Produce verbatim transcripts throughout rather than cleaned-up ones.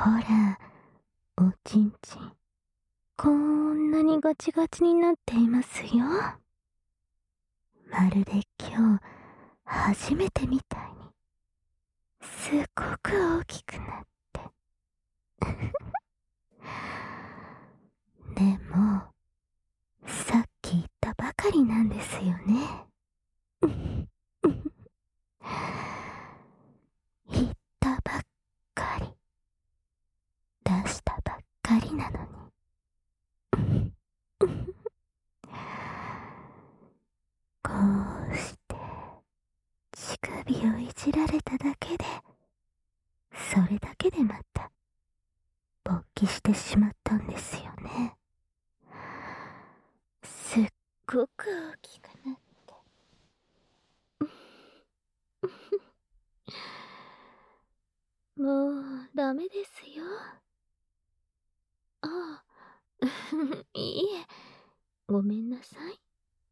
ら、おちんちん、こんなにガチガチになっていますよ。まるで今日、初めてみたいに、すっごく大きくなって。でも、さっき言ったばかりなんですよね。言ったばっかり、出したばっかりなのに。こうして乳首をいじられただけで、それだけでまた勃起してしまったんですよね。すっごく大きくなって。もうダメですよ。ああ、いいえ、ごめんなさい。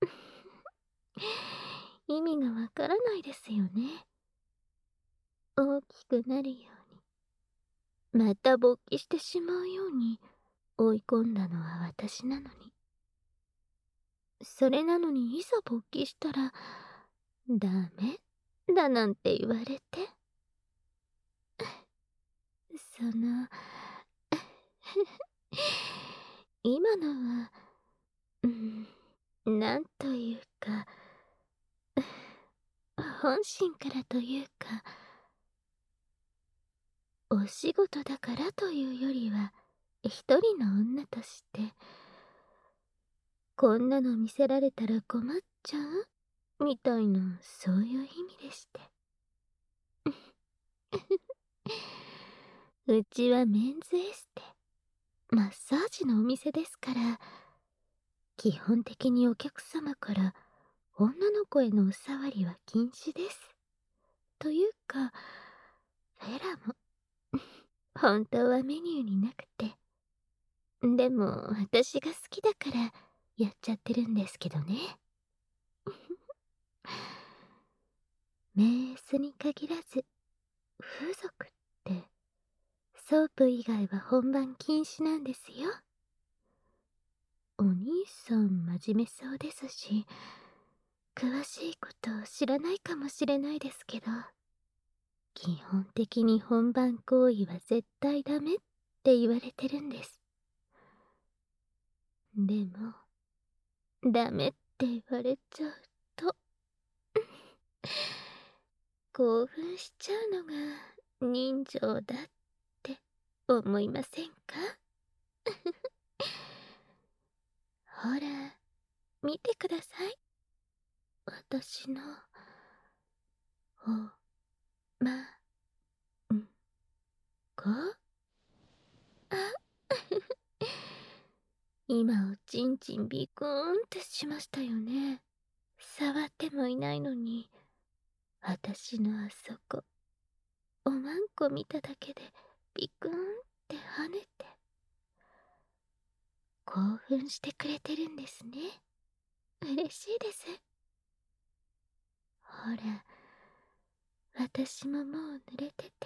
意味がわからないですよね。大きくなるように、また勃起してしまうように追い込んだのは私なのに。それなのにいざ勃起したら、ダメだなんて言われて。その、今のは、うん、なんというか、本心からというか、お仕事だからというよりは、一人の女として、こんなの見せられたら困っちゃうみたいな、そういう意味でして。うちはメンズエステ、マッサージのお店ですから、基本的にお客様から女の子へのお触りは禁止です。というか、フェラも本当はメニューになくて。でも私が好きだからやっちゃってるんですけどね。メースに限らず、風俗ってソープ以外は本番禁止なんですよ。お兄さん真面目そうですし、詳しいこと知らないかもしれないですけど、基本的に本番行為は絶対ダメって言われてるんです。でも、ダメって言われちゃうと、興奮しちゃうのが人情だって思いませんか？ほら、見てください。私の、お、ま、ん、こあ今おちんちんビクーンってしましたよね。触ってもいないのに、私のあそこ、おまんこ見ただけでビクーンって跳ねて、興奮してくれてるんですね。嬉しいです。ほら、私ももう濡れてて。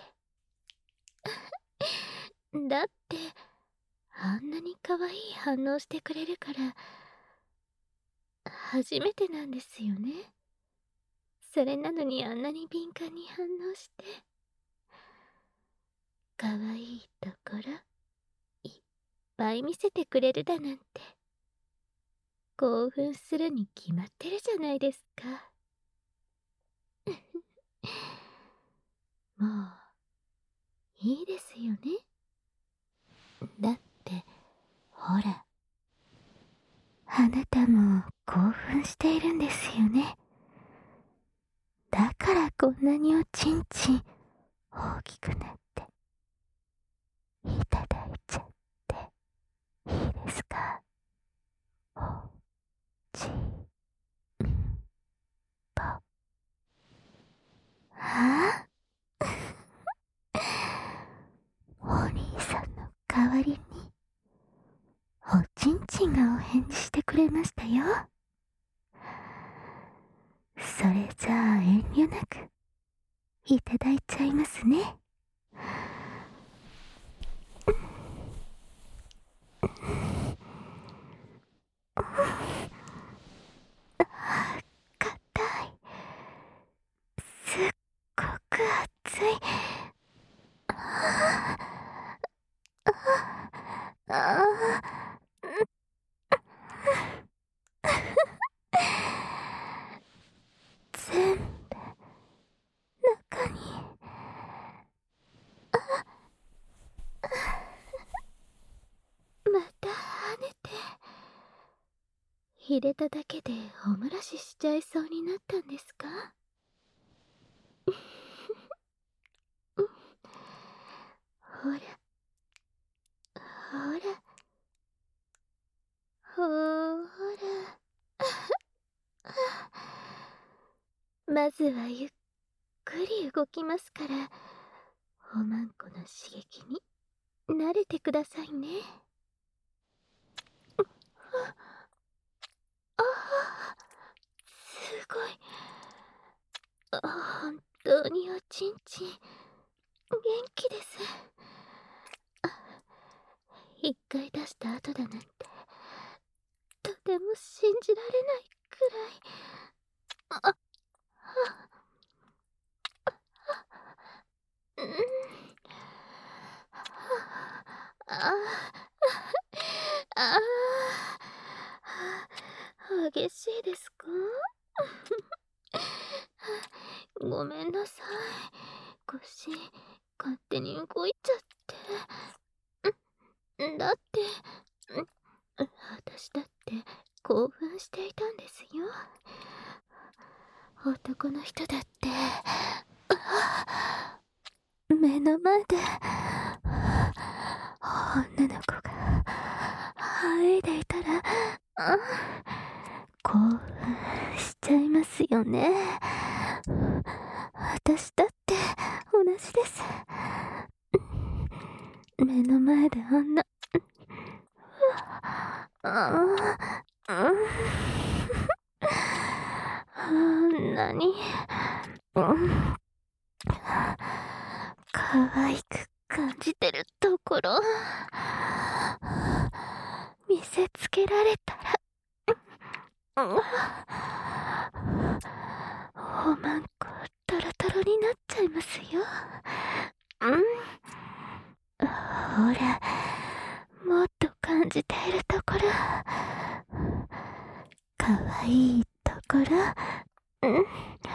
だって、あんなに可愛い反応してくれるから、初めてなんですよね。それなのにあんなに敏感に反応して。可愛いところ、いっぱい見せてくれるだなんて。興奮するに決まってるじゃないですか。もう、いいですよね。だって、ほら、あなたも興奮しているんですよね。だからこんなにおちんちん大きくなっていただいちゃっていいですか？おちんぽ。はあお兄さんの代わりにおちんちんがお返事してくれましたよ。それじゃあ遠慮なくいただいちゃいますね。 硬い。すっごく熱い。ああ、全部中に。また跳ねて。入れただけでお漏らししちゃいそうになったんですか？ほらほらほーら。まずはゆっくり動きますから、おまんこの刺激に慣れてくださいね。ああ、すごい。本当におちんちん元気です。一回出した後だなんてとても信じられないくらい。あうん。あああ、激しいですか？ごめんなさい。腰勝手に動いちゃって。だって、私だって興奮していたんですよ。男の人だって目の前で女の子が騒いでいたら興奮しちゃいますよね。私だって同じです。目の前であんなあんなに可愛く感じてるところ見せつけられたらおまんこトロトロになっちゃいますよ。うん、ほら、もっと感じているところ、かわいいところ、うん、いっ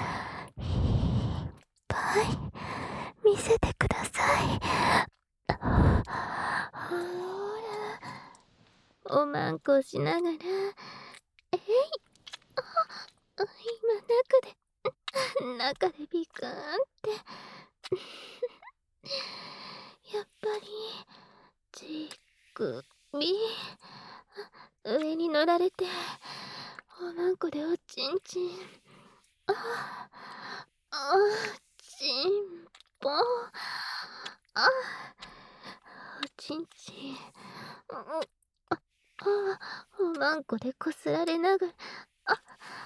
ぱい見せてください。ほら、おまんこしながら、えい、あ、今中で、中でビクーンって。やっぱり、じっくり、上に乗られて、おまんこでおちんちん、あ、あ、ちんぽ、あ、おちんちん、あ、あ、おまんこでこすられながら、あ、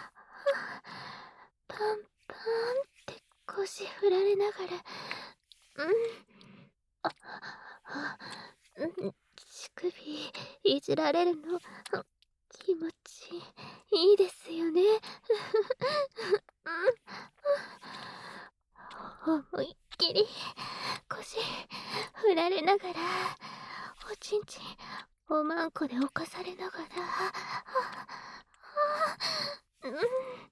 パンパンって腰振られながら、うん、あ、あ、うん、乳首いじられるの気持ちいいですよね。うん、思いっきり腰振られながら、おちんちんおまんこで犯されながら、うん、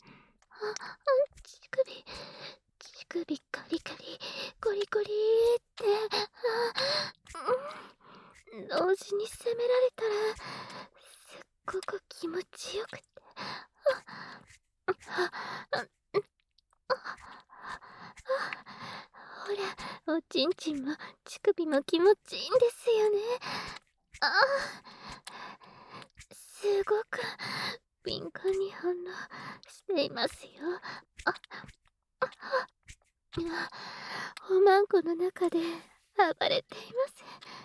乳首乳首カリカリコリコリって、うん、同時に責められたらすっごく気持ちよくて、ほら、おちんちんも乳首も気持ちいいんですよね。ああ、すごく敏感に反応していますよ。あ、おまんこの中で暴れています。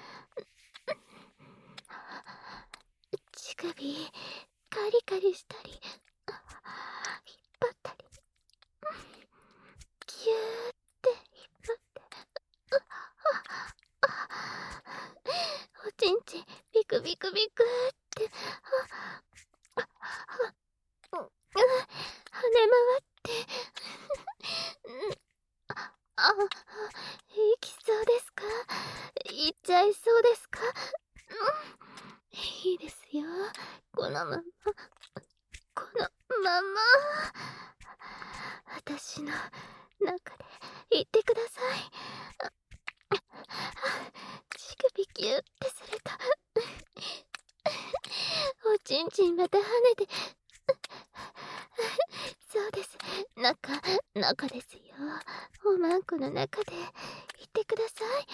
乳首カリカリしたり、引っ張ったり、ギューって引っ張って、おちんちんビクビクビクって、 あ、行きそうですか？行っちゃいそうですか？うん、いいですよ。このまま、このまま、私の中で言ってください。乳首ギュってすると、おちんちんまた跳ねて、そうです。中、中ですよ。おまんこの中で言ってください。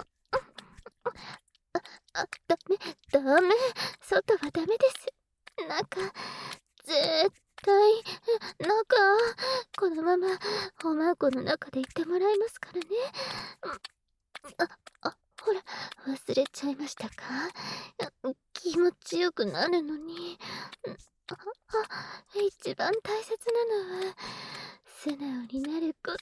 あ、ダメ、ダメ。外はダメです。中、絶対、中、このまま、おまんこの中で言ってもらいますからね。あ、あ、ほら、忘れちゃいましたか？気持ちよくなるのに。あ、あ、一番大切なのは、素直になること。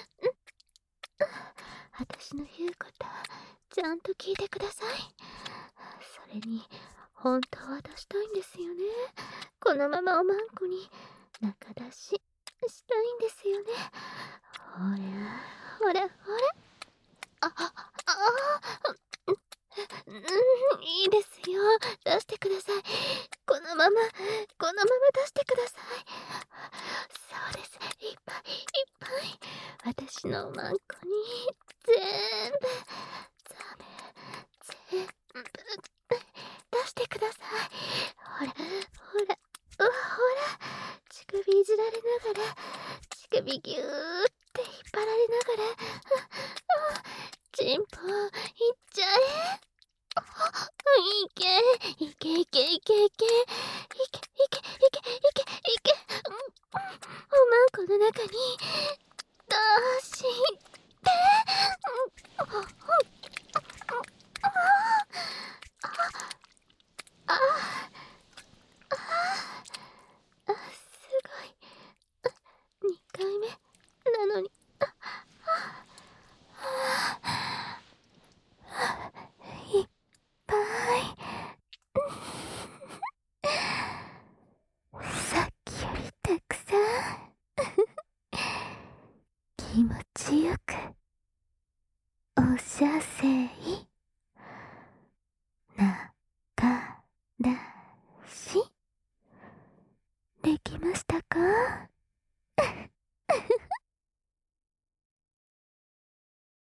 私の言うこと、ちゃんと聞いてください。それに、本当は出したいんですよね。このままおまんこに中出ししたいんですよね。ほら、ほら、ほら。あ、あ、あ、うん、いいですよ。出してください。このまま、このまま出してください。そうです。いっぱいいっぱい。私のおまんこに、全部、ザメ、全部、出してください。ほら、ほら、うわ、ほら、乳首いじられながら、乳首ぎゅーって引っ張られながら、あ、あ、チンポ、いっちゃえ。いけ、いけいけいけいけ、いけいけいけいけいけいけ、うん、おまんこの中に出して、うん、あ、あ、あ、あ、すごい。にかいめなのに、あ、あ、いっぱい。さっきよりたくさん。気持ちよく、おしゃせい、なからし、できましたか？